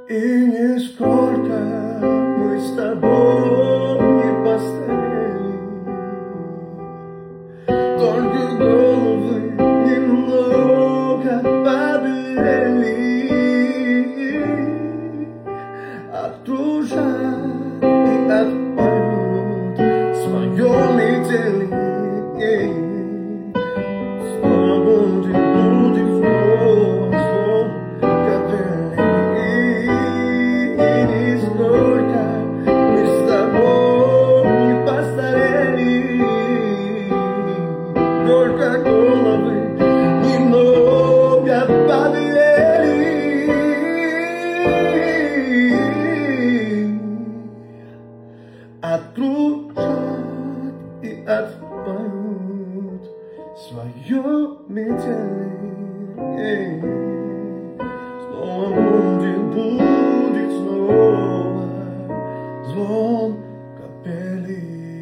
И нисколько мы с тобой не постарели, только головы немного побелели от ужас и от полет свое метели. Снова будет снова сон капели. И нисколько мы с тобой не постарели, только головы немного побелели от ужас и от полет свое метели. Снова будет снова звон капели.